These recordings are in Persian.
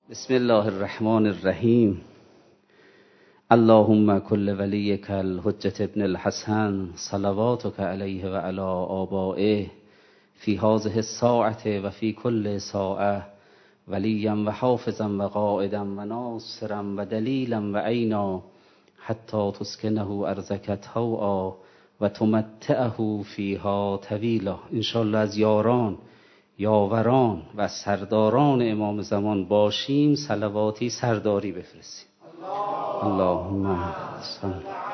بسم الله الرحمن الرحیم. اللهم كل وليك الحجة ابن الحسن صلواتك عليه وعلى آبائه في هذه الساعة وفي كل ساعة وليا وحافظا وقائدا وناصرا ودليلا وعينا حتى تسكنه أرضك طوعا وتمتعه فيها طويلا. انشاءالله از یاران، یاوران و سرداران امام زمان باشیم. صلواتی سرداری بفرستیم. اللهم صل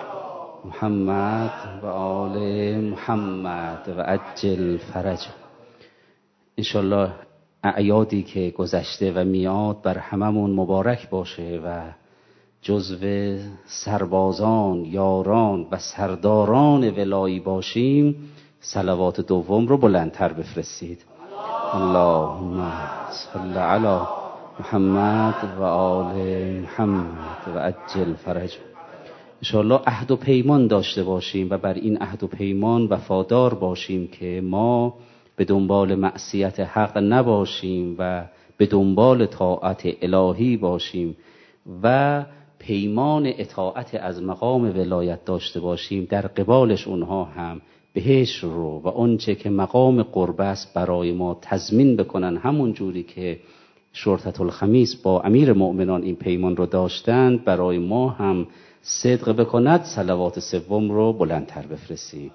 محمد و آل محمد و عجل فرج. انشاءالله اعیادی که گذشته و میاد بر هممون مبارک باشه و جزو سربازان، یاران و سرداران ولایی باشیم. صلوات دوم رو بلندتر بفرستید. اللهم صل علی محمد و آل محمد و عجل فرج. انشاءالله عهد و پیمان داشته باشیم و بر این عهد و پیمان وفادار باشیم که ما به دنبال معصیت حق نباشیم و به دنبال طاعت الهی باشیم و پیمان اطاعت از مقام ولایت داشته باشیم. در قبالش اونها هم بهشت رو و آنچه که مقام قرب است برای ما تضمین بکنن، همون جوری که شرطة الخمیس با امیر مؤمنان این پیمان رو داشتند برای ما هم صدق بکند. صلوات سوم رو بلندتر بفرستیم.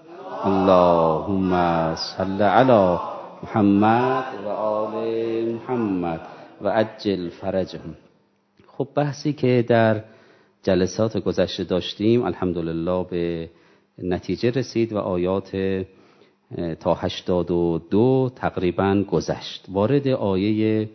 اللهم صل علی محمد و آل محمد و عجل فرجهم. خب بحثی که در جلسات گذشته داشتیم الحمدلله به نتیجه رسید و آیات تا 82 تقریبا گذشت. وارد آیه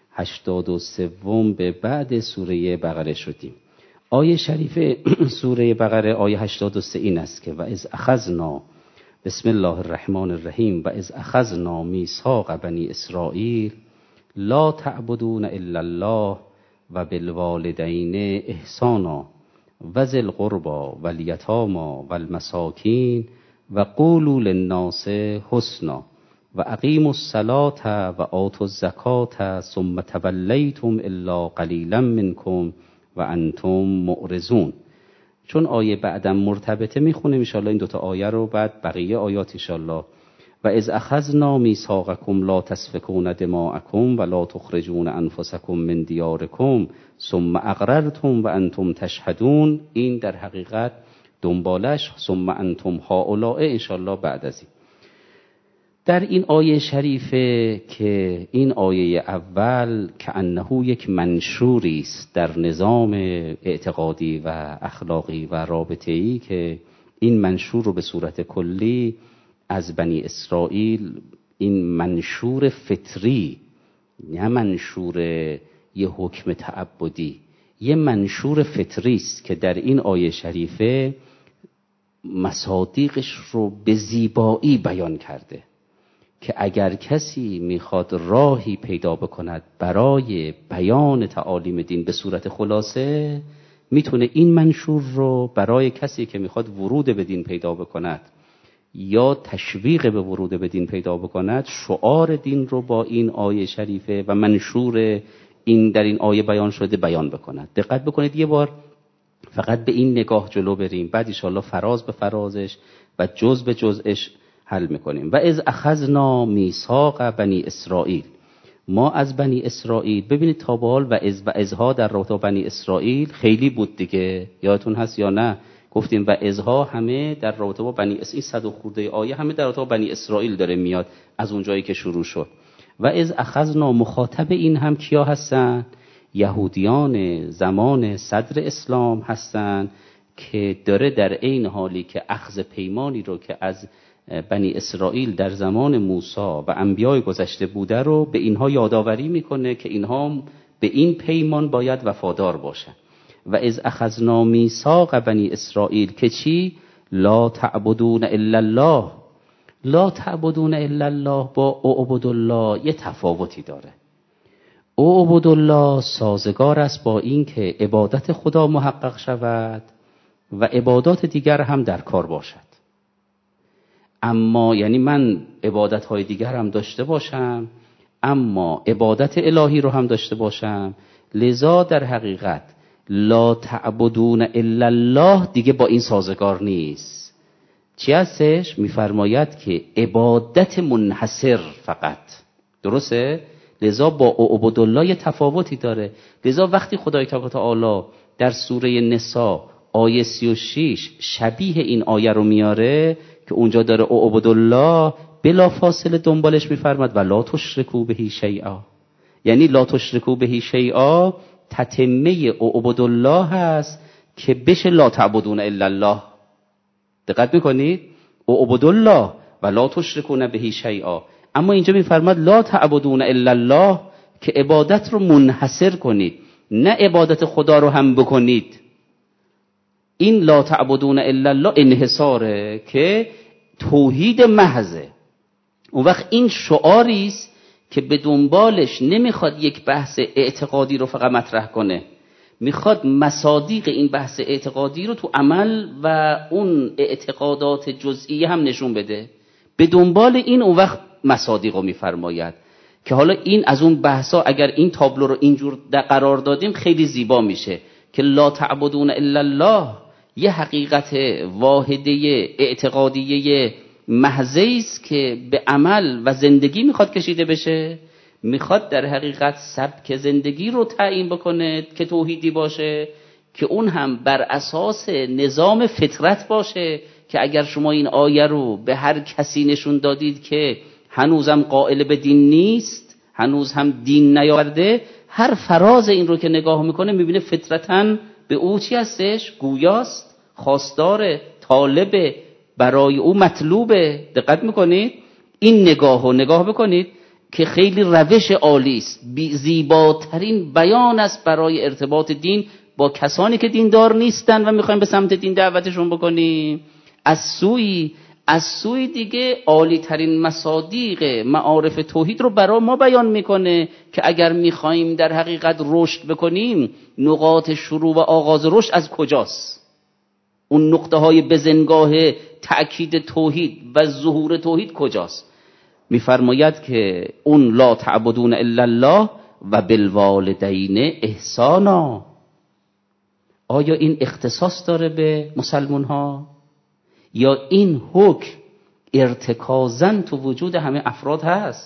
83 به بعد سوره بقره شدیم. آیه شریف سوره بقره آیه 83 این است که و اذ اخذنا، بسم الله الرحمن الرحیم، و اذ اخذنا میثاق بنی اسرائیل لا تعبدون الا الله و بالوالدین احسانا و ذی القربى والیتامی والمساکین و قولوا للناس حسنا و اقیموا الصلاة و آتوا الزکاة ثم تولیتم الا قلیلا منکم و انتم معرضون. چون آیه بعدم مرتبطه میخونیم انشاءالله این دوتا آیه رو، بعد بقیه آیات انشاءالله. و اذ اخذنا میثاقکم لا تسفکون دماءکم و لا تخرجون انفسکم من دیارکم ثم اقررتم و انتم تشهدون. این در حقیقت دنبالش ثم انتم هؤلاء انشاءالله بعد از این. در این آیه شریفه که این آیه اول که انه یک منشوری است در نظام اعتقادی و اخلاقی و رابطه‌ای، که این منشور رو به صورت کلی از بنی اسرائیل، این منشور فطری، نه منشور یه حکم تعبدی، یه منشور فطری است که در این آیه شریفه مصادیقش رو به زیبایی بیان کرده که اگر کسی میخواد راهی پیدا بکند برای بیان تعالیم دین به صورت خلاصه، میتونه این منشور رو برای کسی که میخواد ورود به دین پیدا بکند یا تشویق به ورود به دین پیدا بکند، شعار دین رو با این آیه شریفه و منشور این در این آیه بیان شده بیان بکند. دقت بکنید یه بار فقط به این نگاه جلو بریم، بعد انشاءالله فراز به فرازش و جز به جزش حل میکنیم. و اذ اخذنا میثاق بنی اسرائیل، ما از بنی اسرائیل، ببینید تا به حال و ازها در رابطه بنی اسرائیل خیلی بود دیگه، یادتون هست یا نه؟ گفتیم و ازها همه در رابطه با بنی اسرائیل، 100 خورده آیه همه در رابطه با بنی اسرائیل داره میاد از اون جایی که شروع شد. و اذ اخذنا مخاطب این هم کیا هستن؟ یهودیان زمان صدر اسلام هستن که داره در عین حالی که اخذ پیمانی رو که از بنی اسرائیل در زمان موسی و انبیای گذشته بوده رو به اینها یادآوری میکنه که اینها به این پیمان باید وفادار باشن. و اذ اخذنا میثاق بنی اسرائیل که چی؟ لا تعبدون الا الله. لا تعبدون الا الله با اعبد الله یه تفاوتی داره. اعبد الله سازگار است با این که عبادت خدا محقق شود و عبادات دیگر هم در کار باشد. اما یعنی من عبادت های دیگر هم داشته باشم، اما عبادت الهی رو هم داشته باشم، لذا در حقیقت لا تعبدون الا الله دیگه با این سازگار نیست. چی هستش؟ میفرماید که عبادت منحصر فقط. درسته؟ لذا با اعبد الله یه تفاوتی داره. لذا وقتی خدای تعالی در سوره نساء آیه 36 شبیه این آیه رو میاره که اونجا داره اعبد الله، بلا فاصله دنبالش میفرماد و لا تشرکوا به شیئا. یعنی لا تشرکوا به شیئا تتمه اعبد الله هست که بشه لا تعبدون الا الله. دقت میکنید؟ اعبد الله و لا تشرکون به شیئا. اما اینجا میفرماد لا تعبدون الا الله که عبادت رو منحصر کنید، نه عبادت خدا رو هم بکنید. این لا تعبدون الا الله انحصاره که توحید محضه. اون وقت این شعاری است که به دنبالش نمیخواد یک بحث اعتقادی رو فقط مطرح کنه، میخواد مصادیق این بحث اعتقادی رو تو عمل و اون اعتقادات جزئی هم نشون بده. به دنبال این اون وقت مصادیق رو میفرماید که حالا این از اون بحثا اگر این تابلو رو اینجور قرار دادیم خیلی زیبا میشه که لا تعبدون الا الله یه حقیقت واحده اعتقادیه محضی است که به عمل و زندگی میخواد کشیده بشه. میخواد در حقیقت سبک زندگی رو تعیین بکنه که توحیدی باشه، که اون هم بر اساس نظام فطرت باشه که اگر شما این آیه رو به هر کسی نشون دادید که هنوزم قائل به دین نیست، هنوز هم دین نیاورده، هر فراز این رو که نگاه میکنه میبینه فطرتاً به او چی هستش؟ گویاست، خواستار، طالب، برای او مطلوبه. دقت میکنید؟ این نگاه بکنید که خیلی روش عالی است، زیباترین بیان است برای ارتباط دین با کسانی که دیندار نیستن و میخوایم به سمت دین دعوتشون بکنیم. از سوی دیگه عالی ترین مصادیق معارف توحید رو برای ما بیان میکنه که اگر میخوایم در حقیقت رشد بکنیم نقاط شروع و آغاز رشد از کجاست، اون نقطه های بزنگاه تأکید توحید و ظهور توحید کجاست. میفرماید که اون لا تعبدون الا الله و بالوالدین احسانا. آیا این اختصاص داره به مسلمان ها یا این حکم ارتکازاً تو وجود همه افراد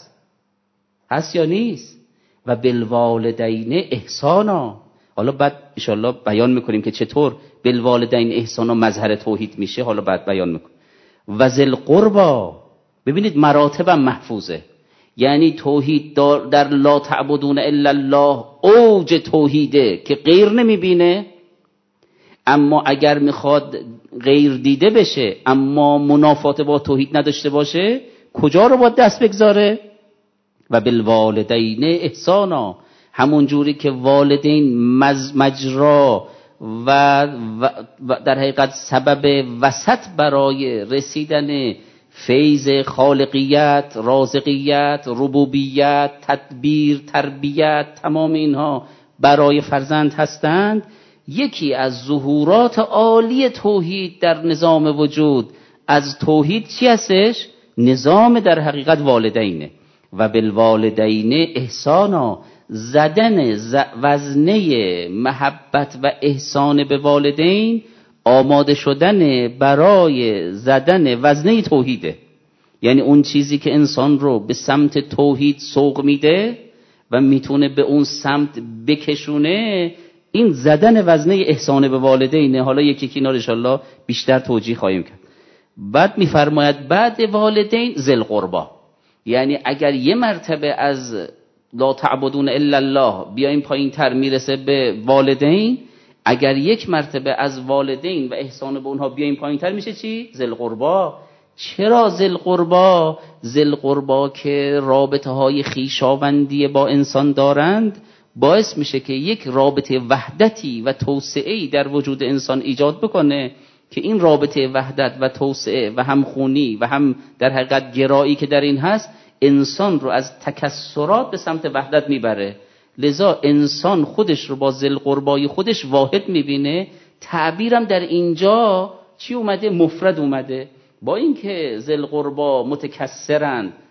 هست یا نیست؟ و بالوالدین احسانا. حالا بعد انشالله بیان میکنیم که چطور بالوالدین احسانا مظهر توحید میشه، حالا بعد بیان میکنیم. و ذل قربا، ببینید مراتبم محفوظه. یعنی توحید در لا تعبدون الا الله اوج توحیده که غیر نمیبینه، اما اگر میخواد غیر دیده بشه اما منافات با توحید نداشته باشه کجا رو باید دست بگذاره؟ و بالوالدین احسانا، همون جوری که والدین مجرا و در حقیقت سبب وسط برای رسیدن فیض خالقیت، رازقیت، ربوبیت، تدبیر، تربیت، تمام اینها برای فرزند هستند، یکی از ظهورات عالی توحید در نظام وجود از توحید چی هستش؟ نظام در حقیقت والدینه. و بالوالدین احسانا، زدن وزنه محبت و احسان به والدین آماده شدن برای زدن وزنه توحیده. یعنی اون چیزی که انسان رو به سمت توحید سوق میده و میتونه به اون سمت بکشونه، این زدن وزنه احسان به والدینه. حالا یکی اینا رو انشالله بیشتر توجیه خواهیم کرد. بعد میفرماید بعد والدین ذل قربا، یعنی اگر یه مرتبه از لا تعبدون الا الله بیایم پایین تر میرسه به والدین، اگر یک مرتبه از والدین و احسان به اونها بیایم پایین تر میشه چی؟ ذل قربا. چرا ذل قربا؟ ذل قربا که رابطه های خویشاوندی با انسان دارند باعث میشه که یک رابطه وحدتی و توسعه‌ای در وجود انسان ایجاد بکنه که این رابطه وحدت و توسعه و همخونی و هم در حقیقت گرایی که در این هست انسان رو از تکثرات به سمت وحدت میبره. لذا انسان خودش رو با ذل قربای خودش واحد میبینه. تعبیرم در اینجا چی اومده؟ مفرد اومده. با اینکه ذل قربا متکثرند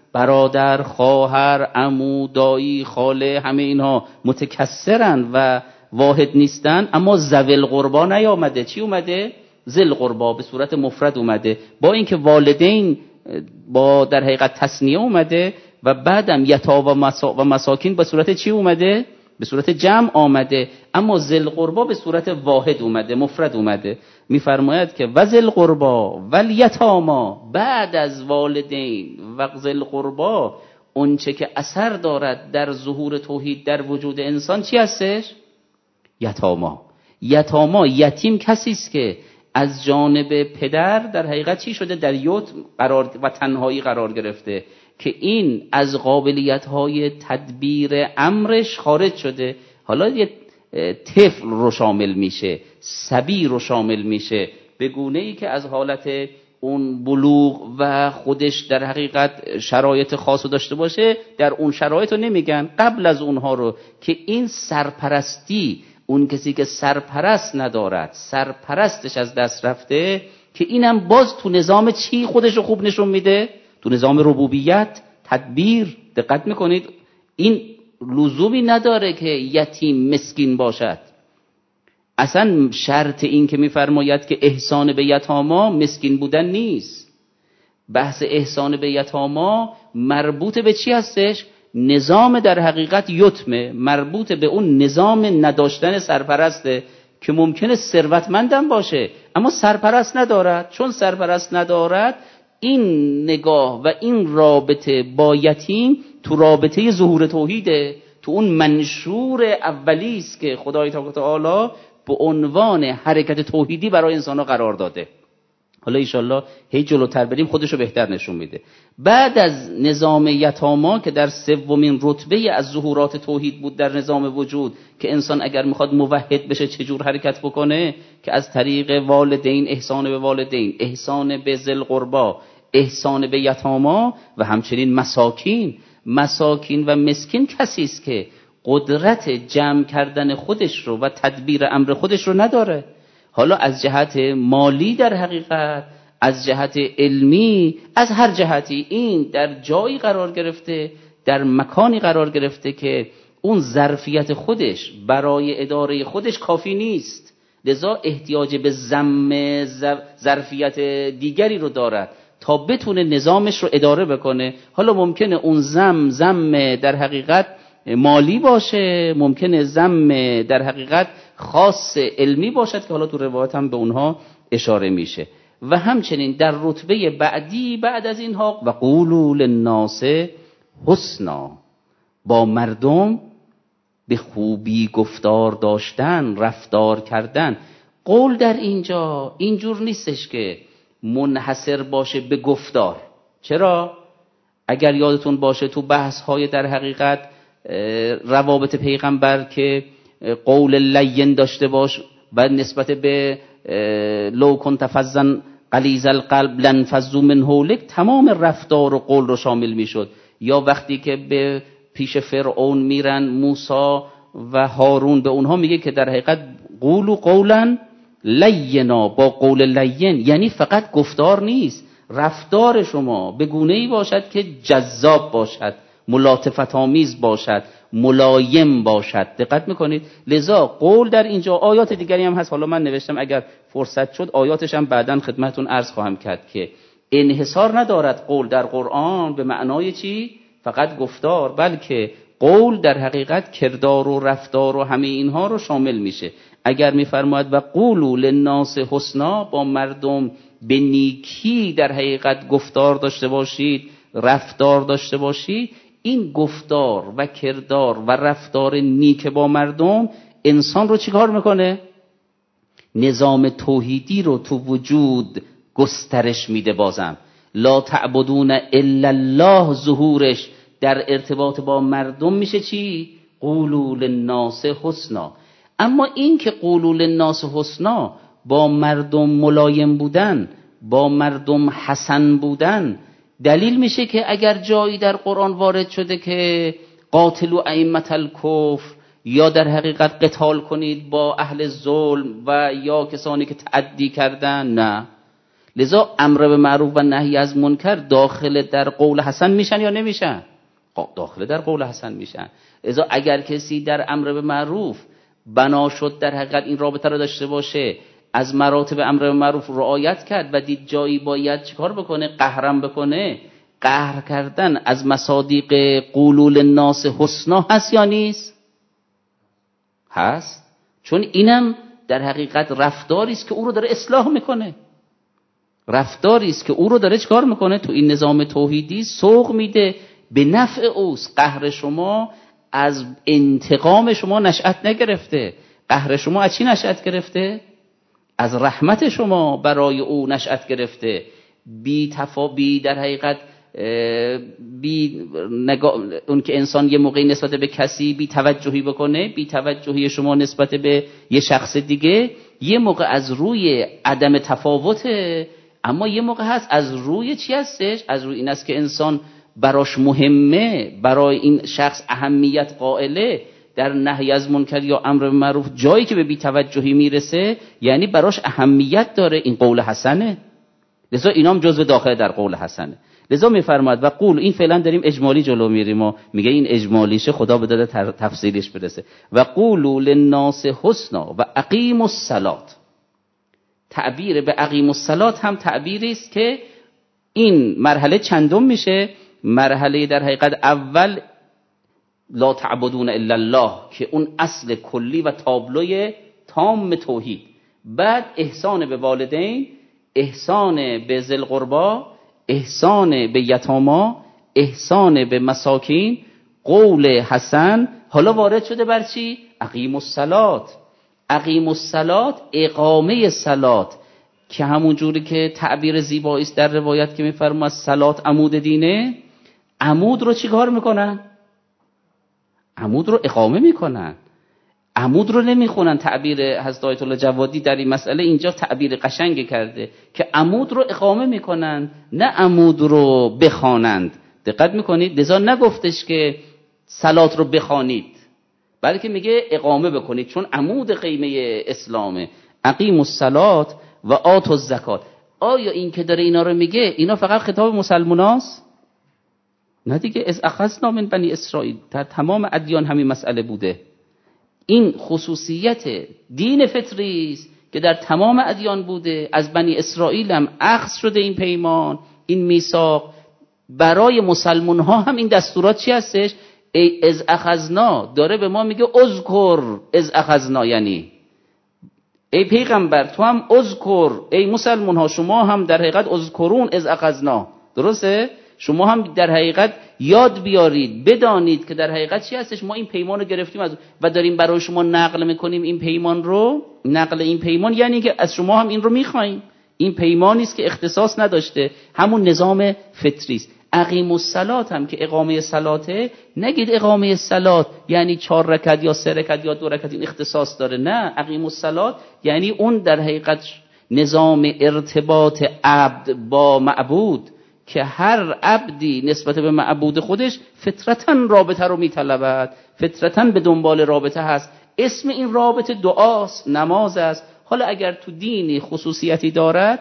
برادر، خواهر، عمو، دایی، خاله، همه اینها متکثرن و واحد نیستن، اما ذوی القربا نیامده. چی اومده؟ ذی القربا به صورت مفرد اومده، با اینکه والدین با در حقیقت تثنیه اومده و بعدم یتامی و مساکین به صورت چی اومده؟ به صورت جمع آمده، اما ذی القربا به صورت واحد اومده، مفرد اومده. میفرماید که و ذی القربا و الیتاما، بعد از والدین و ذی القربا اون چه که اثر دارد در ظهور توحید در وجود انسان چی هستش؟ یتاما. یتاما، یتیم کسی است که از جانب پدر در حقیقت چی شده؟ در یتم قرار و تنهایی قرار گرفته، که این از قابلیت‌های تدبیر امرش خارج شده. حالا یه طفل رو شامل میشه، صبی رو شامل میشه، به گونه‌ای که از حالت اون بلوغ و خودش در حقیقت شرایط خاص رو داشته باشه، در اون شرایط رو نمیگن، قبل از اونها رو، که این سرپرستی، اون کسی که سرپرست ندارد، سرپرستش از دست رفته، که اینم باز تو نظام چی خودش رو خوب نشون میده؟ تو نظام ربوبیت، تدبیر. دقت میکنید این لزومی نداره که یتیم مسکین باشد. اصلا شرط این که میفرماید که احسان به یتاما مسکین بودن نیست. بحث احسان به یتاما مربوط به چی هستش؟ نظام در حقیقت یتمه، مربوط به اون نظام نداشتن سرپرسته، که ممکنه ثروتمندم باشه اما سرپرست ندارد. چون سرپرست ندارد، این نگاه و این رابطه با یتیم تو رابطه ظهور توحیده، تو اون منشور اولی است که خدای تعالی به عنوان حرکت توحیدی برای انسان‌ها قرار داده. حالا انشالله هی جلوتر بریم خودشو بهتر نشون میده. بعد از نظام یتاما که در سومین رتبه از ظهورات توحید بود در نظام وجود، که انسان اگر میخواد موحد بشه چجور حرکت بکنه، که از طریق والدین، احسان به والدین، احسان به ذی القربا، احسان به یتاما و همچنین مساکین. مساکین و مسکین کسی است که قدرت جمع کردن خودش رو و تدبیر امر خودش رو نداره. حالا از جهت مالی در حقیقت، از جهت علمی، از هر جهتی این در جایی قرار گرفته، در مکانی قرار گرفته که اون ظرفیت خودش برای اداره خودش کافی نیست، لذا احتیاج به ضم ظرفیت دیگری رو دارد تا بتونه نظامش رو اداره بکنه. حالا ممکنه اون ضم در حقیقت مالی باشه، ممکنه ضم در حقیقت خاص علمی باشد که حالا تو روایت هم به اونها اشاره میشه. و همچنین در رتبه بعدی بعد از اینها و قولوا للناس حسنا، با مردم به خوبی گفتار داشتن، رفتار کردن. قول در اینجا اینجور نیستش که منحصر باشه به گفتار. چرا؟ اگر یادتون باشه تو بحث های در حقیقت روابط پیغمبر که قول لین داشته باش و نسبت به لو کنت فظا غلیظ القلب لانفضوا من حولک، تمام رفتار و قول رو شامل میشد. یا وقتی که به پیش فرعون میرن موسی و هارون، به اونها میگه که در حقیقت قولوا قولا لینا، با قول لین یعنی فقط گفتار نیست، رفتار شما به گونه‌ای باشد که جذاب باشد، ملاطفت آمیز باشد، ملایم باشد. دقت میکنید؟ لذا قول در اینجا، آیات دیگری هم هست، حالا من نوشتم اگر فرصت شد آیاتش هم بعداً خدمتتون عرض خواهم کرد که انحصار ندارد قول در قرآن به معنای چی؟ فقط گفتار، بلکه قول در حقیقت کردار و رفتار و همه اینها رو شامل میشه. اگر میفرماید و قولوا للناس حسنا، با مردم به نیکی در حقیقت گفتار داشته باشید، رفتار داشته باشید، این گفتار و کردار و رفتار نیک با مردم انسان رو چیکار میکنه؟ نظام توحیدی رو تو وجود گسترش میده. بازم لا تعبدون الا الله، ظهورش در ارتباط با مردم میشه چی؟ قولوا للناس حسنا. اما این که قولوا للناس حسنا، با مردم ملایم بودن، با مردم حسن بودن، دلیل میشه که اگر جایی در قرآن وارد شده که قاتلوا ائمة الکفر، یا در حقیقت قتال کنید با اهل ظلم و یا کسانی که تعدی کردن، نه، لذا امر به معروف و نهی از منکر داخل در قول حسن میشن یا نمیشن؟ داخل در قول حسن میشن. لذا اگر کسی در امر به معروف بنا شد در حقیقت این رابطه رو داشته باشه، از مراتب امر به معروف رعایت کرد و دید جایی باید چیکار بکنه؟ قهرم بکنه. قهر کردن از مصادیق قولول الناس حسنا هست یا نیست؟ هست. چون اینم در حقیقت رفتاری است که او رو داره اصلاح میکنه، رفتاری است که او رو داره چیکار میکنه؟ تو این نظام توحیدی سوق میده، به نفع اوست. قهر شما از انتقام شما نشأت نگرفته، قهر شما از چی نشأت گرفته؟ از رحمت شما برای او نشأت گرفته. بی در حقیقت اون که انسان یه موقعی نسبت به کسی بی توجهی بکنه، بی توجهی شما نسبت به یه شخص دیگه، یه موقع از روی عدم تفاوته، اما یه موقع هست از روی چی هستش؟ از روی این است که انسان براش مهمه، برای این شخص اهمیت قائله. در نهی از منکر یا امر به معروف جایی که به بی توجهی میرسه یعنی براش اهمیت داره. این قول حسنه، لذا اینام جزو داخل در قول حسنه. لذا میفرماید و قول، این فعلا داریم اجمالی جلو میریم و میگه این اجمالیشه، خدا به داده تفصیلیش برسه. و قولوا للناس حسنا و اقیموا الصلاة. تعبیر به اقیموا الصلاة هم تعبیری است که این مرحله چندم میشه؟ مرحله در حقیقت اول لا تعبدون الا الله که اون اصل کلی و تابلوی تام توحید. بعد احسان به والدین، احسان به ذی القربی، احسان به یتاما، احسان به مساکین، قول حسن. حالا وارد شده بر چی؟ اقیموا الصلاة. اقیموا الصلاة، اقامه صلات، که همون جوری که تعبیر زیبایی است در روایت که میفرماید صلات عمود دینه. عمود رو چی کار میکنن؟ عمود رو اقامه میکنن، عمود رو نمیخونن. تعبیر حضرت آیت الله جوادی در این مسئله اینجا تعبیر قشنگی کرده که عمود رو اقامه میکنن، نه عمود رو بخوانند. دقت میکنید؟ لذا نگفتش که صلات رو بخوانید، بلکه میگه اقامه بکنید، چون عمود قیمه اسلامه. اقیموا الصلاة و آتوا الزکات. آیا این که داره اینا رو میگه اینا فقط خطاب مسلماناست؟ نه دیگه، از اخذنا من بنی اسرائیل، در تمام ادیان همین مسئله بوده. این خصوصیت دین فطری است که در تمام ادیان بوده. از بنی اسرائیل هم اخذ شده این پیمان، این میثاق. برای مسلمان ها هم این دستورات چی هستش؟ ای از اخذنا داره به ما میگه اذکر از اخذنا، یعنی ای پیغمبر تو هم اذکر، ای مسلمان ها شما هم در حقیقت اذکرون از اخذنا. درسته؟ شما هم در حقیقت یاد بیارید، بدانید که در حقیقت چی هستش. ما این پیمان رو گرفتیم و داریم برای شما نقل میکنیم این پیمان رو. نقل این پیمان یعنی که از شما هم این رو میخوایم. این پیمانی است که اختصاص نداشته، همون نظام فطری است. اقیموا الصلاة هم که اقامه صلاته، نگید اقامه الصلاة یعنی 4 رکعت یا 3 رکعت یا 2 رکعت این اختصاص داره. نه، اقیموا الصلاة یعنی اون در حقیقت نظام ارتباط عبد با معبود، که هر عبدی نسبت به معبود خودش فطرتاً رابطه رو میطلبد، فطرتاً به دنبال رابطه هست. اسم این رابطه دعاست، نماز است. حالا اگر تو دینی خصوصیتی دارد،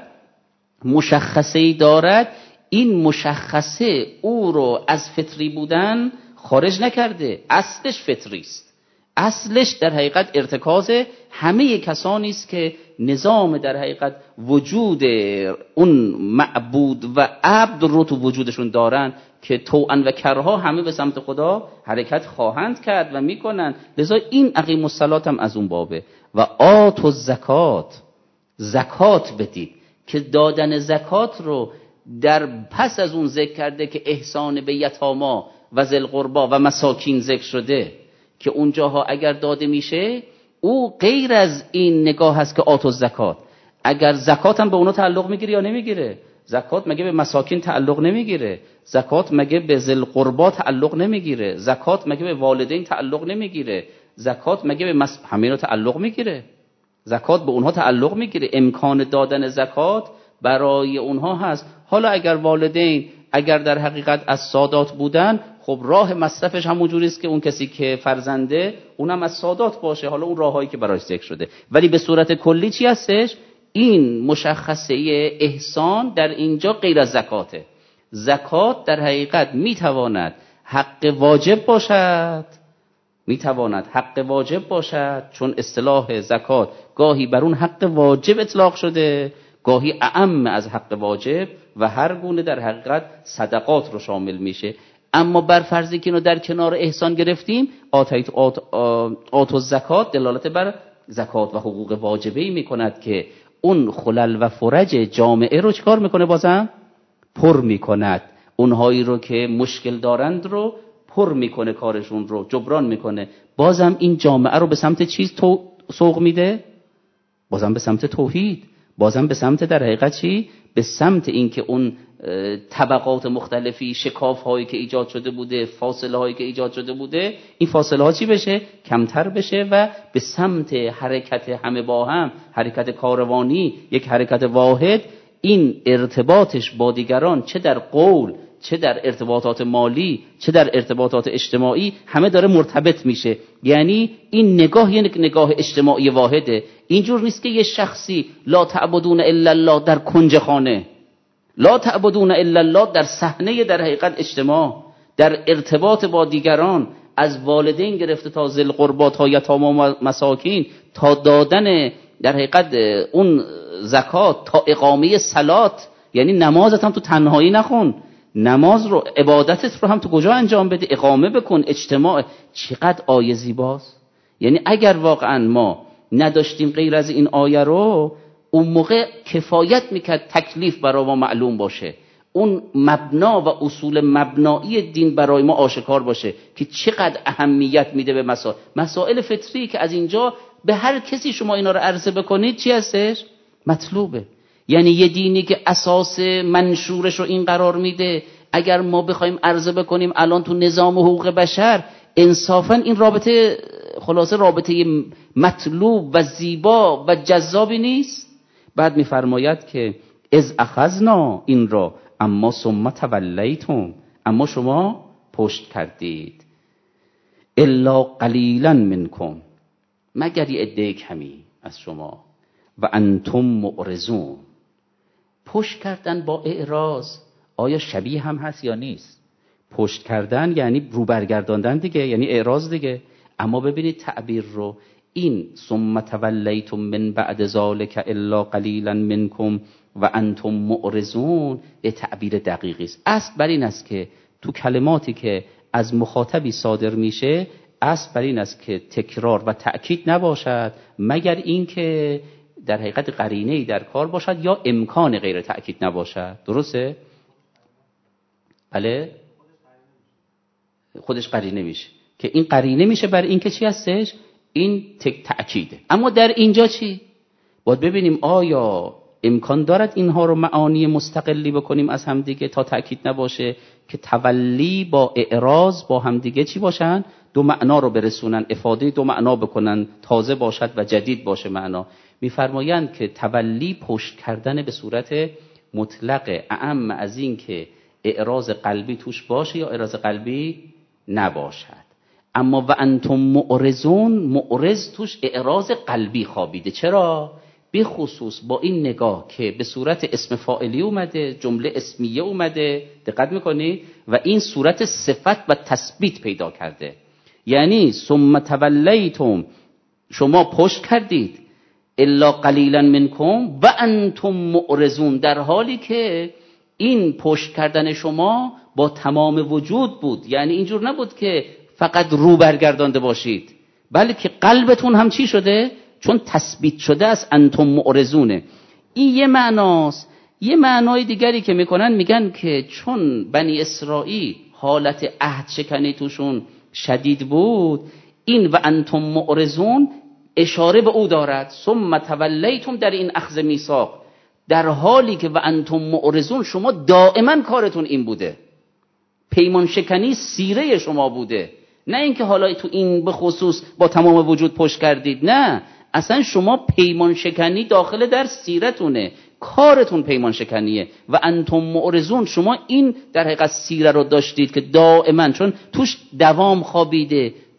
مشخصه‌ای دارد، این مشخصه او رو از فطری بودن خارج نکرده. اصلش فطری است، اصلش در حقیقت ارتکاز همه کسانی است که نظام در حقیقت وجود اون معبود و عبد رو تو وجودشون دارن، که طوعا و کرها همه به سمت خدا حرکت خواهند کرد و میکنن. لذا این اقیموا الصلاة هم از اون بابه. و آتوا الزکات، زکات بدید، که دادن زکات رو در پس از اون ذکر کرده که احسان به یتاما و ذی القربی و مساکین ذکر شده، که اونجاها اگر داده میشه او غیر از این نگاه هست که آتوا الزکات. اگر زکات هم به اونا تعلق میگیره یا نمیگیره؟ زکات مگه به مساکین تعلق نمیگیره؟ زکات مگه به ذی القربی تعلق نمیگیره؟ زکات مگه به والدین تعلق نمیگیره؟ زکات مگه به همه اینا تعلق میگیره؟ زکات به اونها تعلق میگیره، امکان دادن زکات برای اونها هست. حالا اگر والدین اگر در حقیقت از سادات بودن، خب راه مصرفش همون جوری است که اون کسی که فرزنده اونم از سادات باشه. حالا اون راههایی که براش ذکر شده، ولی به صورت کلی چی هستش؟ این مشخصه احسان در اینجا غیر از زکاته. زکات در حقیقت میتواند حق واجب باشد، میتواند حق واجب باشد، چون اصطلاح زکات گاهی بر اون حق واجب اطلاق شده، گاهی اعم از حق واجب و هر گونه در حقیقت صدقات رو شامل میشه. اما بر فرضی که اینو در کنار احسان گرفتیم، آتو زکات دلالت بر زکات و حقوق واجبه‌ای میکند که اون خلل و فرج جامعه رو چکار میکنه؟ بازم پر میکند. اونهایی رو که مشکل دارند رو پر میکنه، کارشون رو جبران میکنه. بازم این جامعه رو به سمت چیز سوق میده؟ بازم به سمت توحید، بازم به سمت در حقیقت چی؟ به سمت این که اون طبقات مختلفی، شکاف هایی که ایجاد شده بوده، فاصله هایی که ایجاد شده بوده، این فاصله ها چی بشه؟ کمتر بشه و به سمت حرکت همه با هم، حرکت کاروانی، یک حرکت واحد. این ارتباطش با دیگران، چه در قول، چه در ارتباطات مالی، چه در ارتباطات اجتماعی، همه داره مرتبط میشه. یعنی این نگاه یک نگاه اجتماعی واحده. اینجور نیست که یه شخصی لا تعبدون الا الله در کنج خانه، لا تعبدون الا الله در صحنه در حقیقت اجتماع، در ارتباط با دیگران، از والدین گرفته تا ذی القربی تا یتامی و مساکین، تا دادن در حقیقت اون زکات، تا اقامه صلات. یعنی نمازت هم تو تنهایی نخون، نماز رو، عبادتت رو هم تو کجا انجام بده؟ اقامه بکن، اجتماع. چقدر آیه زیباست. یعنی اگر واقعا ما نداشتیم غیر از این آیه رو، اون موقع کفایت میکرد تکلیف برای ما معلوم باشه، اون مبنا و اصول مبنایی دین برای ما آشکار باشه که چقدر اهمیت میده به مسائل فطری که از اینجا به هر کسی شما اینا رو عرضه بکنید چی هستش؟ مطلوبه. یعنی یه دینی که اساس منشورش رو این قرار میده، اگر ما بخوایم عرضه بکنیم الان تو نظام حقوق بشر، انصافا این رابطه، خلاصه رابطه مطلوب و زیبا و جذابی نیست. بعد میفرماید که از اخذنا این را اما ثم تولیتم، اما شما پشت کردید، الا قلیلا منکم، مگر یه عده کمی از شما، و انتم معرضون. پشت کردن با اعراض آیا شبیه هم هست یا نیست؟ پشت کردن یعنی رو برگرداندن دیگه، یعنی اعراض دیگه. اما ببینید تعبیر رو، این ثم تولیتم من بعد ذلک الا قلیلا منکم و انتم معرضون، یه تعبیر دقیقی است. اصل بر این است که تو کلماتی که از مخاطبی صادر میشه، اصل بر این است که تکرار و تأکید نباشد، مگر این که در حقیقت قرینه‌ای در کار باشد یا امکان غیر تأکید نباشد. درسته؟ بله؟ خودش قرینه میشه، که این قرینه میشه بر این که چی هستش؟ این تأکیده. اما در اینجا چی؟ باید ببینیم آیا امکان دارد اینها رو معانی مستقلی بکنیم از همدیگه تا تأکید نباشه، که تولی با اعراض با همدیگه چی باشن؟ دو معنا رو برسونن، افاده دو معنا بکنن، تازه باشد و جدید باشه معنا. میفرمایند که تولی پشت کردن به صورت مطلق، اعم از این که اعراض قلبی توش باشه یا اعراض قلبی نباشد. اما و انتم معرضون، معرض توش اعراض قلبی خوابیده. چرا؟ به خصوص با این نگاه که به صورت اسم فاعلی اومده، جمله اسمیه اومده، دقت میکنید؟ و این صورت صفت و تثبیت پیدا کرده. یعنی ثم تولیتم، شما پشت کردید، الا قلیلا منکم و انتم معرضون، در حالی که این پشت کردن شما با تمام وجود بود. یعنی اینجور نبود که فقط رو برگردانده باشید، بلکه قلبتون هم چی شده؟ چون تثبیت شده است انتم معرضونه. این یه معناست. یه معنای دیگری که میکنن، میگن که چون بنی اسرائیل حالت عهد شکنی توشون شدید بود، این و انتم معرضون اشاره به او دارد. ثم تولیتم در این اخذ میثاق، در حالی که و انتم معرضون شما دائما کارتون این بوده، پیمان شکنی سیره شما بوده، نه اینکه حالا تو این به خصوص با تمام وجود پشت کردید، نه، اصلا شما پیمان شکنی داخل در سیرتونه، کارتون پیمان شکنیه. و انتم معرضون، شما این در حقیقت سیره رو داشتید که دائما، چون توش دوام خوابیده،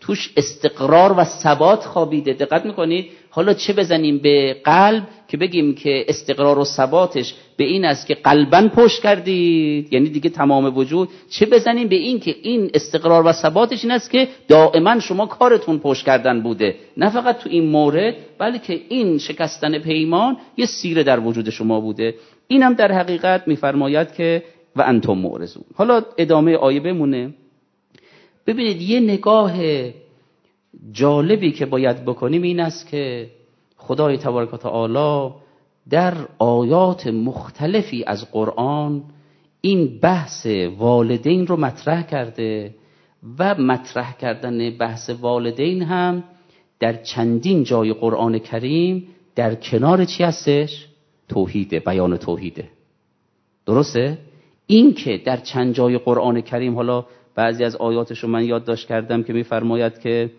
توش استقرار و ثبات خوابیده. دقت میکنید؟ حالا چه بزنیم به قلب که بگیم که استقرار و ثباتش به این است که قلباً پشت کردید، یعنی دیگه تمام وجود، چه بزنیم به این که این استقرار و ثباتش این است که دائما شما کارتون پشت کردن بوده، نه فقط تو این مورد بلکه این شکستن پیمان یه سیره در وجود شما بوده. اینم در حقیقت میفرماید که و انتم معرضون. حالا ادامه آیه بمونه. ببینید یه نگاه جالبی که باید بکنیم این است که خدای تبارک و تعالی در آیات مختلفی از قرآن این بحث والدین رو مطرح کرده و مطرح کردن بحث والدین هم در چندین جای قرآن کریم در کنار چی هستش؟ توحیده، بیان توحیده. درسته؟ این که در چند جای قرآن کریم، حالا بعضی از آیاتش رو من یادداشت کردم که میفرماید که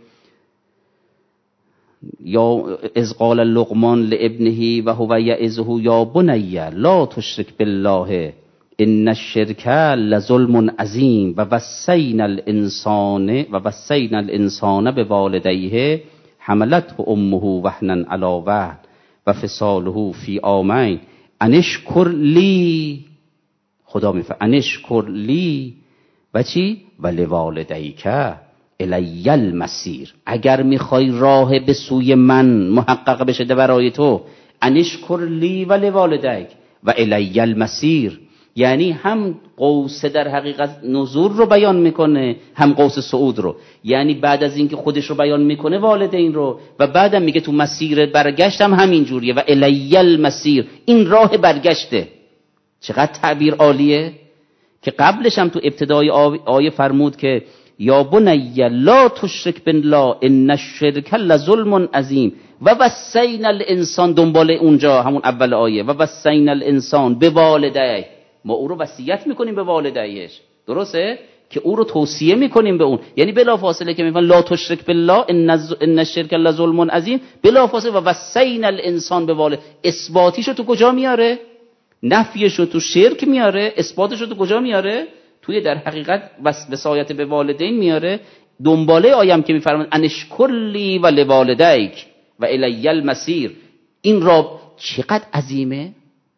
یا اذ قال لقمان لابنه و هو یعظه یا بنی لا تشرک بالله ان الشرک لظلم عظیم و وصینا الانسان بوالدیه حملته امه وهنا علی وهن و فصاله فی عامین ان اشکر لی. خدا میفرماید ان اشکر لی و چی؟ و لوالدیک الی المصیر. اگر میخوای راه به سوی من محقق بشه برای تو، ان اشکر لی و لوالدیک و الی المصیر، یعنی هم قوس در حقیقت نزول رو بیان میکنه، هم قوس صعود رو، یعنی بعد از اینکه خودش رو بیان میکنه والدین رو، و بعدم میگه تو مسیر برگشت هم همین جوریه و الی المصیر، این راه برگشته. چقدر تعبیر عالیه که قبلش هم تو ابتدای آیه فرمود که یا بنی لا تشرک بالله ان الشرک لظلم عظیم و وصینا الانسان، دنبال اونجا همون اول آیه و وصینا الانسان به والدیه، ما او رو وصیت میکنیم به والدیش، درسته؟ که او رو توصیه میکنیم به اون، یعنی بلافاصله که میگن لا تشرک بالله ان الشرک لظلم عظیم، بلافاصله و وصینا الانسان به والد، اثباتیشو تو کجا میاره؟ نفیشو تو شرک میاره، اثباتشو تو کجا میاره؟ توی در حقیقت وصایت به والدین میاره. دنباله آیم که میفرماید ان اشکر لی و لوالدیک و الی المصیر، این را چقدر عظیمه.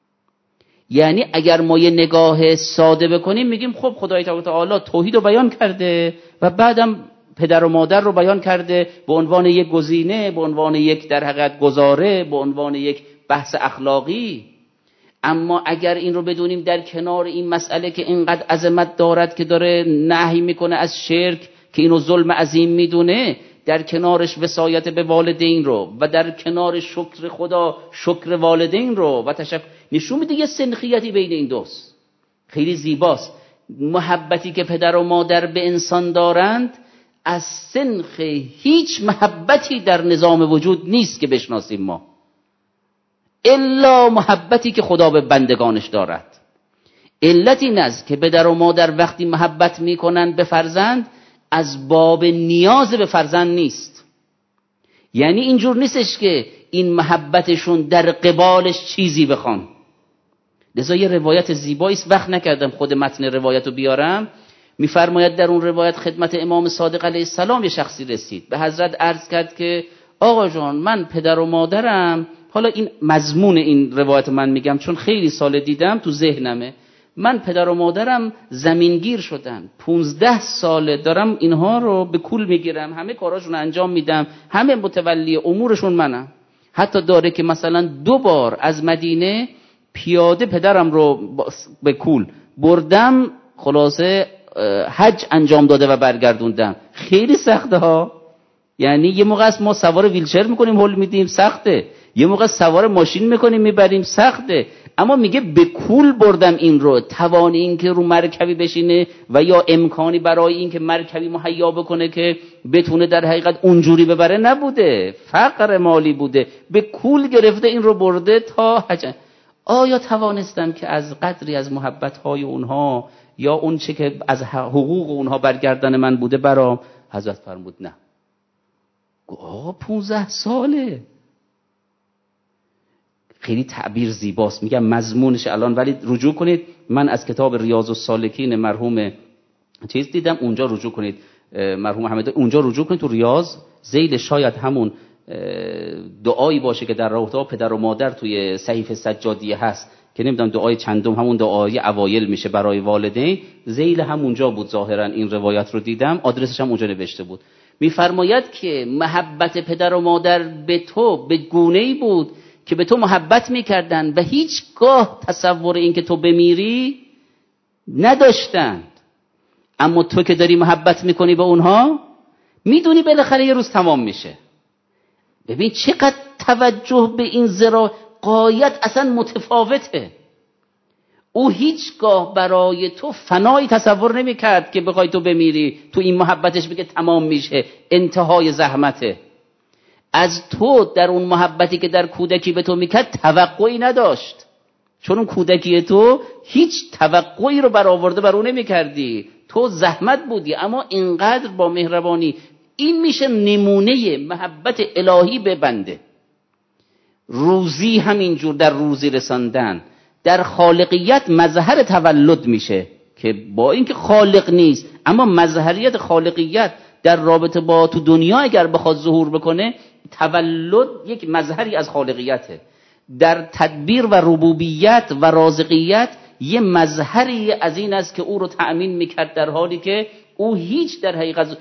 یعنی اگر ما یه نگاه ساده بکنیم میگیم خب خدای تعالی توحید رو بیان کرده و بعدم پدر و مادر رو بیان کرده به عنوان یک گزینه، به عنوان یک در حقیقت گزاره، به عنوان یک بحث اخلاقی. اما اگر این رو بدونیم در کنار این مسئله که اینقدر عظمت دارد که داره نهی میکنه از شرک که اینو ظلم عظیم میدونه، در کنارش وصایت به والدین رو و در کنار شکر خدا شکر والدین رو و نشون میده یه سنخیتی بین این دوست. خیلی زیباست. محبتی که پدر و مادر به انسان دارند از سنخ هیچ محبتی در نظام وجود نیست که بشناسیم ما، الا محبتی که خدا به بندگانش دارد. علت این است که پدر و مادر وقتی محبت میکنن به فرزند از باب نیاز به فرزند نیست، یعنی اینجور نیستش که این محبتشون در قبالش چیزی بخوان. لذا یه روایت زیبایی است، وقت نکردم خود متن روایت رو بیارم. میفرماید در اون روایت خدمت امام صادق علیه السلام یه شخصی رسید، به حضرت عرض کرد که آقا جان من پدر و مادرم، حالا این مضمون این روایت من میگم چون خیلی سال دیدم تو ذهنمه، من پدر و مادرم زمینگیر شدن، 15 ساله دارم اینها رو به کول میگیرم، همه کاراشون انجام میدم، همه متولی امورشون منم. حتی داره که مثلا 2 بار از مدینه پیاده پدرم رو به کول بردم، خلاصه حج انجام داده و برگردوندم. خیلی سخته ها. یعنی یه موقع است ما سوار ویلچر میکنیم هول میدیم، سخته. یه موقع سوار ماشین میکنیم میبریم، سخته. اما میگه به کول بردم این رو، توان این که رو مرکبی بشینه و یا امکانی برای این که مرکبی مهیا بکنه که بتونه در حقیقت اونجوری ببره نبوده، فقر مالی بوده، به کول گرفته این رو برده تا حج. آیا توانستم که از قدری از محبت‌های اونها یا اون چه که از حقوق اونها برگردن من بوده برام؟ حضرت فرمود نه. آقا 15 ساله. خیلی تعبیر زیباست، میگم مضمونش الان، ولی رجوع کنید، من از کتاب ریاض السالکین مرحوم چیز دیدم، اونجا رجوع کنید، مرحوم احمد اونجا رجوع کنید تو ریاض، ذیل شاید همون دعایی باشه که در رابطه با پدر و مادر توی صحیفه سجادیه هست که نمیدونم دعای چندم، همون دعای اوایل میشه برای والدین، ذیل همونجا بود ظاهرا این روایت رو دیدم، آدرسش هم اونجا نوشته بود. میفرماید که محبت پدر و مادر به تو به گونه‌ای بود که به تو محبت میکردن و هیچگاه تصور این که تو بمیری نداشتند، اما تو که داری محبت میکنی به اونها میدونی بالاخره یه روز تمام میشه. ببین چقدر توجه به این قایت اصلا متفاوته. او هیچگاه برای تو فنایی تصور نمیکرد که بخوای تو بمیری، تو این محبتش بگه تمام میشه، انتهای زحمته. از تو در اون محبتی که در کودکی به تو میکرد توقعی نداشت، چون اون کودکی تو هیچ توقعی رو برآورده بر اون نمیکردی، تو زحمت بودی، اما اینقدر با مهربانی. این میشه نمونه محبت الهی به بنده. روزی همینجور در روزی رساندن، در خالقیت مظهر تولد میشه که با اینکه خالق نیست اما مظهریت خالقیت در رابطه با تو دنیا اگر بخواد ظهور بکنه، تولد یک مظهری از خالقیته. در تدبیر و ربوبیت و رازقیت یه مظهری از این است که او رو تأمین میکرد، در حالی که او هیچ در حقیقت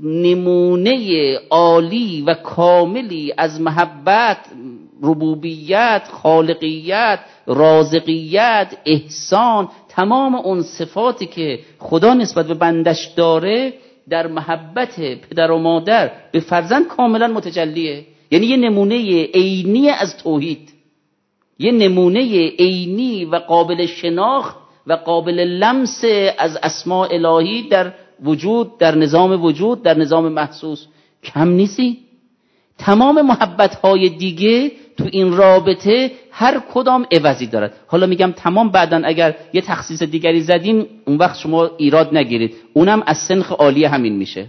نمونه عالی و کاملی از محبت، ربوبیت، خالقیت، رازقیت، احسان، تمام اون صفاتی که خدا نسبت به بندش داره در محبت پدر و مادر به فرزند کاملا متجلیه. یعنی یه نمونه عینی از توحید، یه نمونه عینی و قابل شناخت و قابل لمس از اسماء الهی در وجود، در نظام وجود، در نظام محسوس کم نیستی. تمام محبت‌های دیگه تو این رابطه هر کدام عوضی دارد. حالا میگم تمام، بعدن اگر یه تخصیص دیگری زدیم اون وقت شما ایراد نگیرید، اونم از سنخ عالی همین میشه.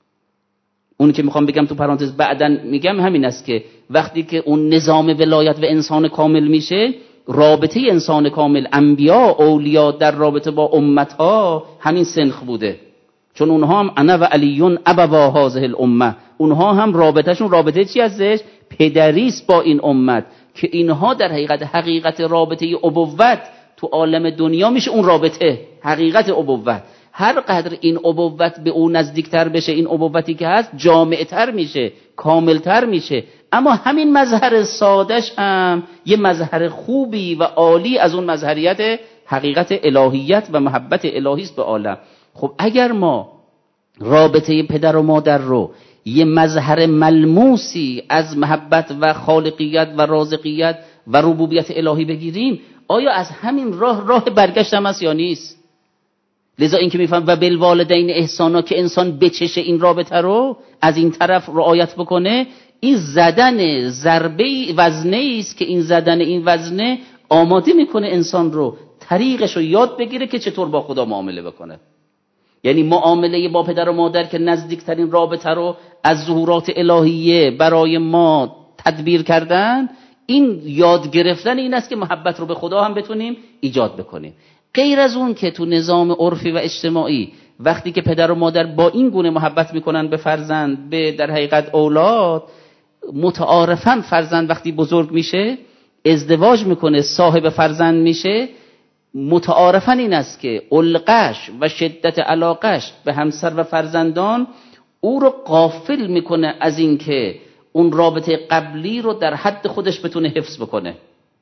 اون که میخوام بگم تو پرانتز بعدن میگم همین است که وقتی که اون نظام ولایت و انسان کامل میشه، رابطه انسان کامل، انبیا، اولیا در رابطه با امتها همین سنخ بوده، چون اونها هم انا و علیون ابوا هذه الامه، اونها هم رابطهشون رابطه چی ازش؟ پدریست با این امت، که اینها در حقیقت رابطه ابوت تو عالم دنیا میشه اون رابطه حقیقت ابوت. هر قدر این ابوت به اون نزدیکتر بشه، این ابوتی که هست جامعتر میشه، کاملتر میشه. اما همین مظهر سادش هم یه مظهر خوبی و عالی از اون مظهریت حقیقت الهیت و محبت الهی است به عالم. خب اگر ما رابطه پدر و مادر رو یه مظهر ملموسی از محبت و خالقیت و رازقیت و ربوبیت الهی بگیریم، آیا از همین راه برگشت هم هست یا نیست؟ لذا این که میفهم و بالوالدین احسانا، که انسان بچشه این رابطه رو، از این طرف رعایت بکنه، این زدن ضربه وزنه است که این زدن این وزنه آماده میکنه انسان رو طریقش رو یاد بگیره که چطور با خدا معامله بکنه. یعنی معامله با پدر و مادر که نزدیکترین رابطه رو از ظهورات الهیه برای ما تدبیر کردن، این یاد گرفتن این است که محبت رو به خدا هم بتونیم ایجاد بکنیم. غیر از اون که تو نظام عرفی و اجتماعی وقتی که پدر و مادر با این گونه محبت میکنن به فرزند، به در حقیقت اولاد، متعارفاً فرزند وقتی بزرگ میشه، ازدواج میکنه، صاحب فرزند میشه، متعارفاً این است که علقش و شدت علاقش به همسر و فرزندان او رو غافل میکنه از این که اون رابطه قبلی رو در حد خودش بتونه حفظ بکنه.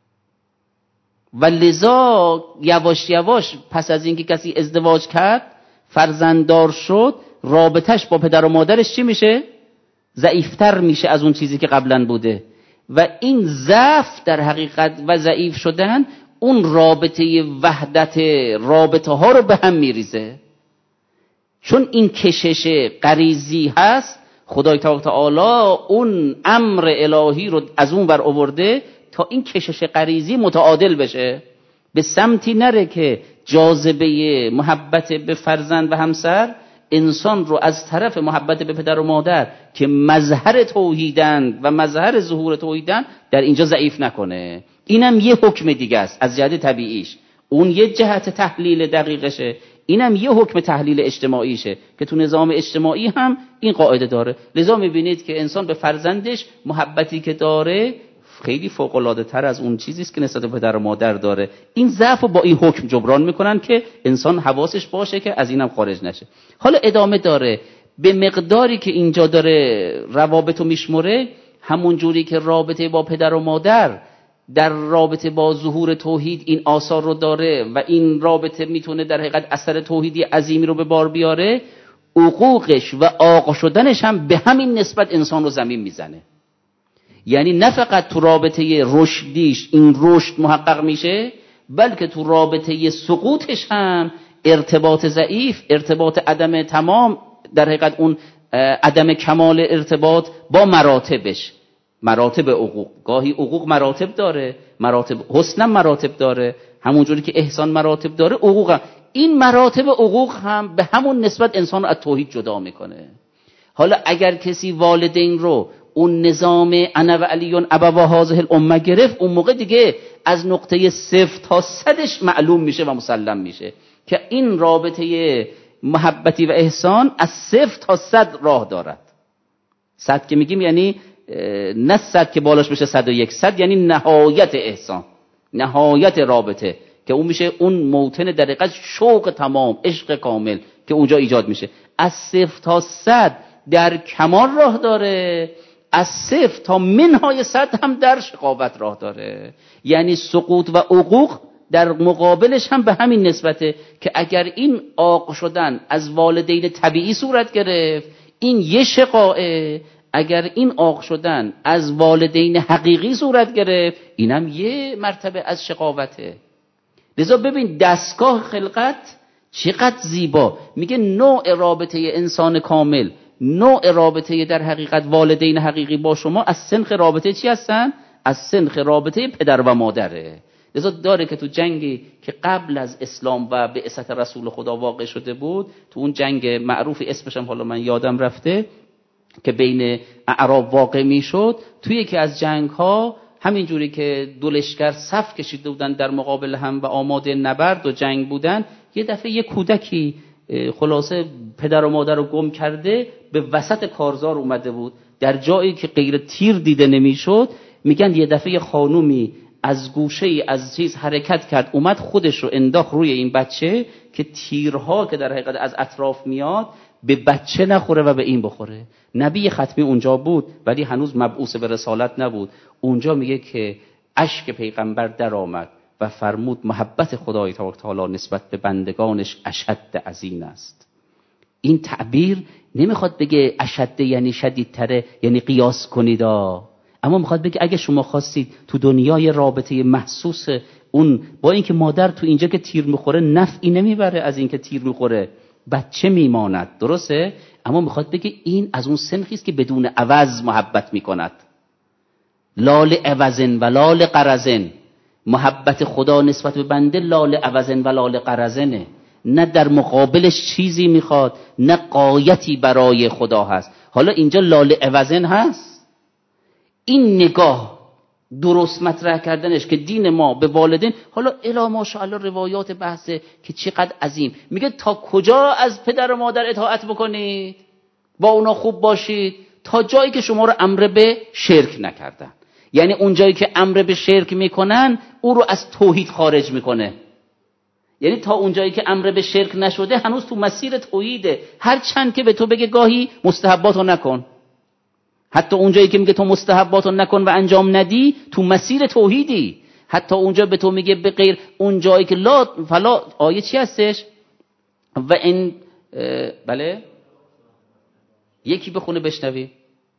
و لذا یواش یواش پس از اینکه کسی ازدواج کرد، فرزنددار شد، رابطش با پدر و مادرش چی میشه؟ ضعیفتر میشه از اون چیزی که قبلا بوده. و این ضعف در حقیقت و ضعیف شدن اون رابطه وحدت رابطه ها رو به هم میریزه. چون این کشش غریزی هست، خدای تعالی اون امر الهی رو از اون ور آورده تا این کشش غریزی متعادل بشه، به سمتی نره که جاذبه محبت به فرزند و همسر انسان رو از طرف محبت به پدر و مادر که مظهر توحیدند و مظهر ظهور توحیدند در اینجا ضعیف نکنه. اینم یه حکم دیگه است از جهت طبیعیش، اون یه جهت تحلیل دقیقشه، اینم یه حکم تحلیل اجتماعیشه که تو نظام اجتماعی هم این قاعده داره. لذا میبینید که انسان به فرزندش محبتی که داره خیلی فوق‌العاده تر از اون چیزی است که نسبت به پدر و مادر داره. این ضعف رو با این حکم جبران میکنن که انسان حواسش باشه که از اینم خارج نشه. حالا ادامه داره، به مقداری که اینجا داره روابط رو میشمره، همون جوری که رابطه با پدر و مادر در رابطه با ظهور توحید این آثار رو داره و این رابطه میتونه در حقیقت اثر توحیدی عظیمی رو به بار بیاره، عقوقش و آقا شدنش هم به همین نسبت انسان رو زمین میزنه. یعنی نه فقط تو رابطه رشدیش این رشد محقق میشه، بلکه تو رابطه سقوطش هم ارتباط ضعیف، ارتباط عدم تمام، در حقیقت اون عدم کمال ارتباط با مراتبش، مراتب عقوق. گاهی عقوق مراتب داره، مراتب حسنم مراتب داره، همونجوری که احسان مراتب داره عقوق هم. این مراتب عقوق هم به همون نسبت انسان رو از توحید جدا میکنه. حالا اگر کسی والدین رو اون نظام انا و علیون ابوا هذه الامه گرفت، اون موقع دیگه از نقطه 0 تا 100ش معلوم میشه و مسلم میشه که این رابطه محبتی و احسان از 0 تا 100 راه دارد. 100 که میگیم یعنی نه 100 که بالاش بشه 101، 100 یعنی نهایت احسان، نهایت رابطه که اون میشه اون موطن در حقیقت شوق تمام، عشق کامل که اونجا ایجاد میشه. از 0 تا 100 در کمال راه داره، از 0 تا منهای 100 هم در شقاوت راه داره. یعنی سقوط و عقوق در مقابلش هم به همین نسبته که اگر این عاق شدن از والدین طبیعی صورت گرفت، این یه شقائه. اگر این عاق شدن از والدین حقیقی صورت گرفت، اینم یه مرتبه از شقاوته. لذا ببین دستگاه خلقت چقدر زیبا میگه نوع رابطه انسان کامل، نوع رابطه در حقیقت والدین حقیقی با شما از سنخ رابطه چی هستن؟ از سنخ رابطه پدر و مادره. لذا داره که تو جنگی که قبل از اسلام و بعثت رسول خدا واقع شده بود، تو اون جنگ معروفی اسمش هم حالا من یادم رفته که بین اعراب واقع میشد، توی یکی از جنگ ها همین جوری که دو لشکر صف کشیده بودن در مقابل هم و آماده نبرد و جنگ بودن، یه دفعه یه کودکی خلاصه پدر و مادر رو گم کرده به وسط کارزار اومده بود، در جایی که غیر تیر دیده نمیشد. میگن یه دفعه یه خانومی از گوشه از چیز حرکت کرد، اومد خودش رو انداخت روی این بچه که تیرها که در حقیقت از اطراف میاد به بچه نخوره و به این بخوره. نبی ختمی اونجا بود ولی هنوز مبعوث به رسالت نبود. اونجا میگه که اشک پیغمبر در آمد و فرمود محبت خدای تعالی نسبت به بندگانش اشد از این است. این تعبیر نمیخواد بگه اشد یعنی شدیدتره، یعنی قیاس کنید، اما میخواد بگه اگه شما خواستید تو دنیای رابطه محسوس اون با اینکه مادر تو اینجا که تیر میخوره نفعی نمیبره، از اینکه تیر میخوره بچه میماند، درسته؟ اما میخواد بگه این از اون سنخی است که بدون عوض محبت میکند. لال عوضن و لال قرضن، محبت خدا نسبت به بنده لال عوضن و لال قرضنه، نه در مقابلش چیزی میخواد، نه قایتی برای خدا هست. حالا اینجا لال عوضن هست، این نگاه درست مطرح کردنش که دین ما به والدین، حالا الا ماشاءالله روایات بحثه که چقدر عظیم، میگه تا کجا از پدر و مادر اطاعت بکنید، با اونا خوب باشید، تا جایی که شما رو امر به شرک نکردن. یعنی اون جایی که امر به شرک میکنن او رو از توحید خارج میکنه. یعنی تا اون جایی که امر به شرک نشده هنوز تو مسیر توحیده، هر چند که به تو بگه گاهی مستحباتو نکن، حتی اون جایی که میگه تو مستحباتو نکن و انجام ندی تو مسیر توحیدی، حتی اونجا به تو میگه به غیر اون جایی که لا فلا، آیه چی هستش؟ و این بله یکی بخونه بشنوی.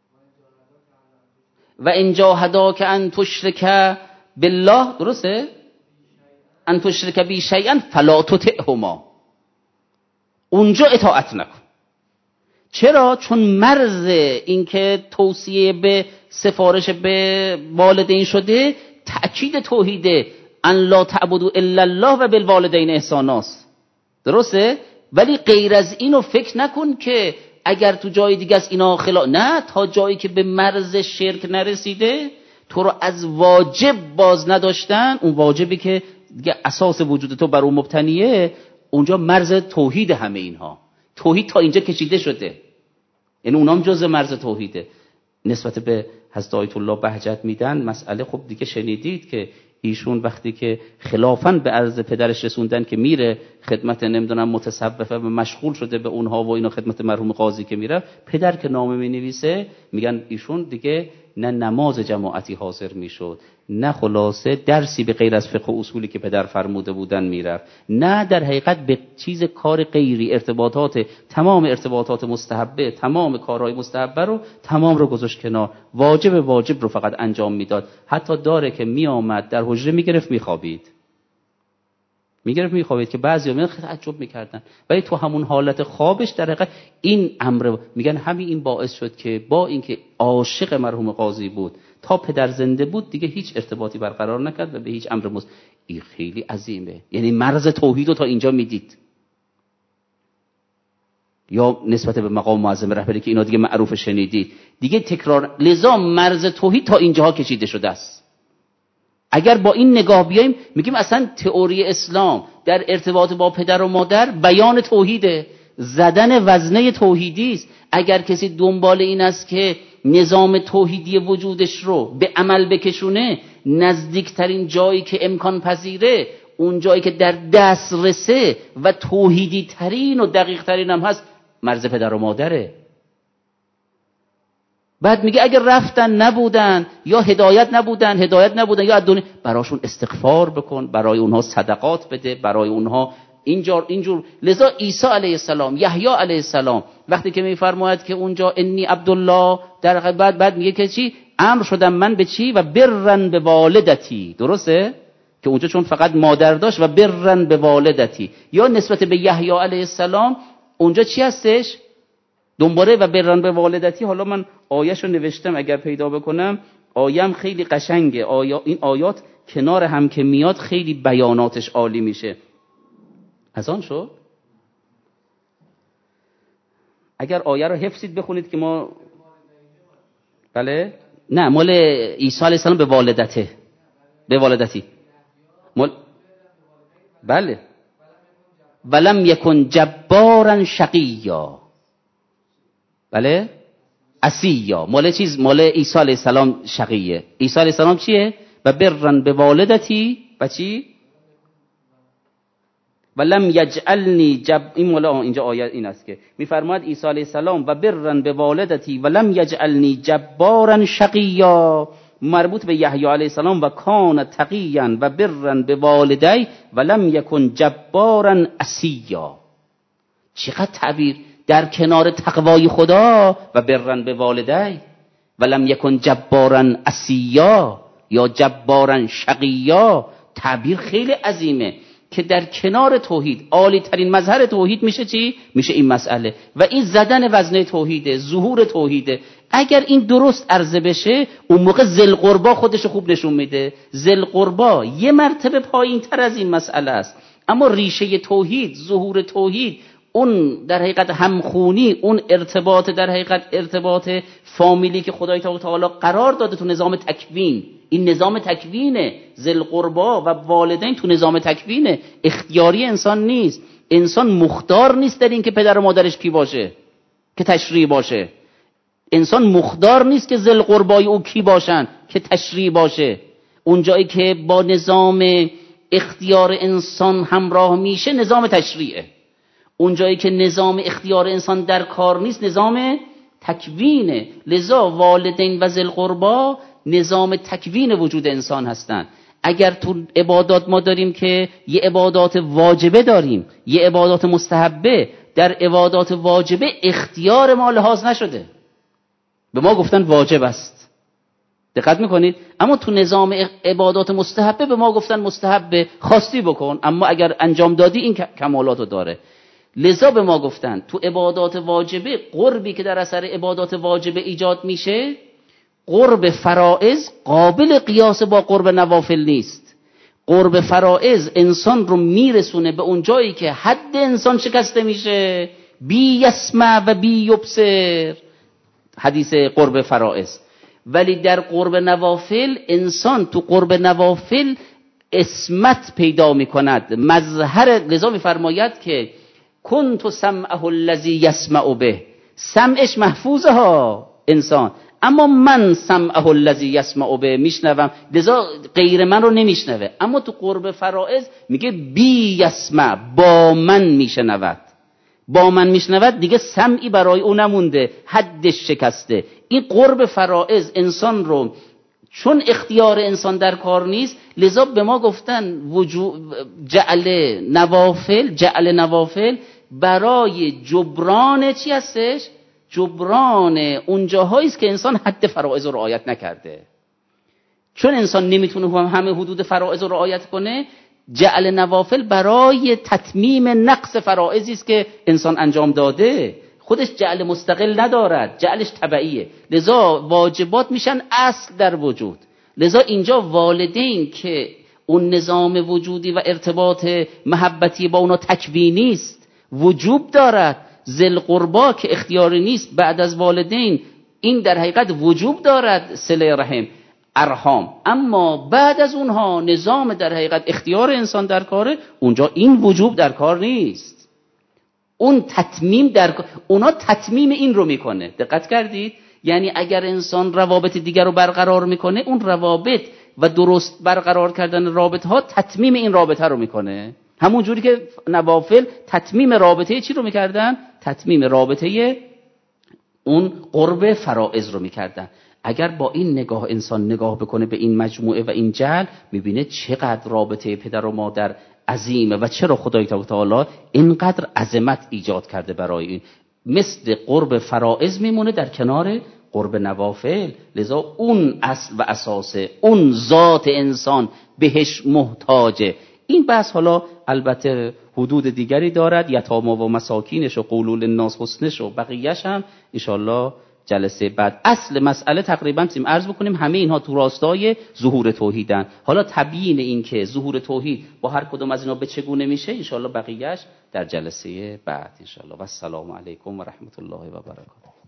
و ان جاهداک ان تشرک بالله، درسته؟ ان تشرک بی شیئا فلا تطعهما، اونجا اطاعت نکن. چرا؟ چون مرز این که توصیه به سفارش به والدین شده تأکید توحیده، ان لا تعبدوا الا الله و بالوالدین احسانا، درسته؟ ولی غیر از اینو فکر نکن که اگر تو جای دیگه از اینا نه، تا جایی که به مرز شرک نرسیده تو رو از واجب باز نداشتن، اون واجبی که دیگه اساس وجود تو بر اون مبتنیه، اونجا مرز توحید همه اینها. توحید تا اینجا کشیده شده، یعنی اونام جزء مرز توحیده. نسبت به حضرت آیت الله بهجت میدن مسئله، خب دیگه شنیدید که ایشون وقتی که خلافاً به عرض پدرش رسوندن که میره خدمت نمیدونم متصوفه و مشغول شده به اونها و اینا، خدمت مرحوم قاضی که میره، پدر که نامه مینویسه میگن ایشون دیگه نه نماز جماعتی حاضر میشد، نه خلاصه درسی به غیر از فقه و اصولی که پدر فرموده بودن میرفت، نه در حقیقت به چیز کار غیری، ارتباطات، تمام ارتباطات مستحبه، تمام کارهای مستحبه رو تمام رو گذاشت کنار، واجب رو فقط انجام میداد. حتی داره که میآمد در حجره میگرفت میخوابید که بعضیا من تعجب میکردن، ولی تو همون حالت خوابش در حقیقت این امر، میگن همین این باعث شد که با اینکه عاشق مرحوم قاضی بود تا پدر زنده بود دیگه هیچ ارتباطی برقرار نکرد و به هیچ امر این خیلی عظیمه. یعنی مرز توحید رو تا اینجا میدید. یا نسبت به مقام معظم رهبری که اینا دیگه معروف شنیدید، دیگه تکرار، لذا مرز توحید تا اینجاها کشیده شده است. اگر با این نگاه بیاییم میگیم اصلا تئوری اسلام در ارتباط با پدر و مادر بیان توحیده، زدن وزنه توحیدی است. اگر کسی دنبال این است که نظام توحیدی وجودش رو به عمل بکشونه، نزدیکترین جایی که امکان پذیره، اون جایی که در دست رسه و توحیدی ترین و دقیق ترین هم هست، مرز پدر و مادره. بعد میگه اگر رفتن نبودن یا هدایت نبودن یا دنیا، براشون استغفار بکن، برای اونها صدقات بده، برای اونها اینجور. لذا عیسی علیه السلام، یحیی علیه السلام وقتی که میفرماید که اونجا انی عبدالله، در بعد میگه که چی؟ امر شدم من به چی؟ و برن به والدتی. درسته؟ که اونجا چون فقط مادر داشت و برن به والدتی. یا نسبت به یحیی علیه السلام اونجا چی هستش؟ دنباره و برن به والدتی. حالا من آیه‌شو نوشتم اگر پیدا بکنم، آیه‌ام خیلی قشنگه. این آیات کنار هم که میاد خیلی بیاناتش عالی میشه. از آن شد اگر آیه رو حفظید بخونید که ما، بله نه مال عیسی علیه السلام به والدتی بله، ولم یکن جبارا شقیا، بله عصیا، مال عیسی علیه السلام شقیه. عیسی علیه السلام چیه؟ و برن به والدتی و چی؟ ولم یجعلنی این مال اینجا آیه این است که میفرماید عیسی علیه السلام و برن به والدتی ولم یجعلنی جبارا شقیا، مربوط به یحیی علیه السلام و کان تقیا و برن به والدی ولم یکن جبارا عصیا. چقدر تعبیر در کنار تقوای خدا و برن به والدی ولم یکن جبارا عصیا یا جبارا شقیا، تعبیر خیلی عظیمه که در کنار توحید عالی ترین مظهر توحید میشه چی؟ میشه این مسئله و این زدن وزنه توحیده، ظهور توحیده. اگر این درست عرضه بشه اون موقع ذل قربا خودش خوب نشون میده. ذل قربا یه مرتبه پایین تر از این مسئله است، اما ریشه توحید، ظهور توحید، اون در حقیقت همخونی، اون ارتباط در حقیقت ارتباط فامیلی که خدای تعالی قرار داده تو نظام تکوین، این نظام تکوینه. ذل قربا و والدین تو نظام تکوینه، اختیاری انسان نیست. انسان مختار نیست در این که پدر و مادرش کی باشه که تشریع باشه. انسان مختار نیست که ذل قربای او کی باشن که تشریع باشه. اون جایی که با نظام اختیار انسان همراه میشه نظام تشریعه. اون جایی که نظام اختیار انسان در کار نیست نظام تکوینه. لذا والدین و ذل قربا نظام تکوین وجود انسان هستند. اگر تو عبادات ما داریم که یه عبادات واجبه داریم، یه عبادات مستحبه، در عبادات واجبه اختیار ما لحاظ نشده، به ما گفتن واجب است، دقت میکنید؟ اما تو نظام عبادات مستحبه به ما گفتن مستحبه، خواستی بکن، اما اگر انجام دادی این کمالاتو داره. لذا به ما گفتن تو عبادات واجبه قربی که در اثر عبادات واجبه ایجاد میشه، قرب فرائض قابل قیاس با قرب نوافل نیست. قرب فرائض انسان رو میرسونه به اون جایی که حد انسان شکسته میشه، بی یسمع و بی یبصر، حدیث قرب فرائض. ولی در قرب نوافل انسان تو قرب نوافل اسمت پیدا میکند مظهر. لذا میفرماید که کنت سمعه الذی یسمع به، سمعش محفوظه ها انسان، اما من سمعه الذی یسمع به میشنوم، لذا غیر من رو نمیشنوه. اما تو قرب فرائض میگه بی یسمع، با من میشنود. با من میشنود دیگه سمعی برای او نمونده، حدش شکسته. این قرب فرائض انسان رو، چون اختیار انسان در کار نیست، لذا به ما گفتن جعل نوافل برای جبران چی هستش؟ جبران اون جاهایی است که انسان حد فرائض رو رعایت نکرده. چون انسان نمیتونه همه حدود فرائض رو رعایت کنه، جعل نوافل برای تتمیم نقص فرائضی است که انسان انجام داده. خودش جعل مستقل ندارد، جعلش تبعیه. لذا واجبات میشن اصل در وجود. لذا اینجا والدین که اون نظام وجودی و ارتباط محبتی با اونا تکوینی است، وجوب دارد. ذل قربا که اختیاری نیست بعد از والدین، این در حقیقت وجوب دارد صله رحم، ارحام. اما بعد از اونها نظام در حقیقت اختیار انسان در کاره، اونجا این وجوب در کار نیست. اون تتمیم اونا تتمیم این رو میکنه. دقت کردید؟ یعنی اگر انسان روابط دیگر رو برقرار میکنه، اون روابط و درست برقرار کردن رابطه ها تتمیم این رابطه رو میکنه. همون جوری که نوافل تتمیم رابطه چی رو میکردن؟ تتمیم رابطه اون قرب فرائض رو میکردن. اگر با این نگاه انسان نگاه بکنه به این مجموعه و این جعل، میبینه چقدر رابطه پدر و مادر عظیمه و چرا خدای تعالی اینقدر عظمت ایجاد کرده برای این. مثل قرب فرائض میمونه در کنار قرب نوافل. لذا اون اصل و اساس، اون ذات انسان بهش محتاجه. این بحث حالا البته حدود دیگری دارد، یتاما و مساکینش و قولول الناس حسنش و بقیه‌اش هم انشالله جلسه بعد. اصل مسئله تقریبا عرض بکنیم همه اینها تو راستای ظهور توحیدن. حالا تبیین این که ظهور توحید با هر کدوم از اینا به چگونه میشه انشالله بقیه‌اش در جلسه بعد انشالله. و السلام علیکم و رحمت الله و برکاته.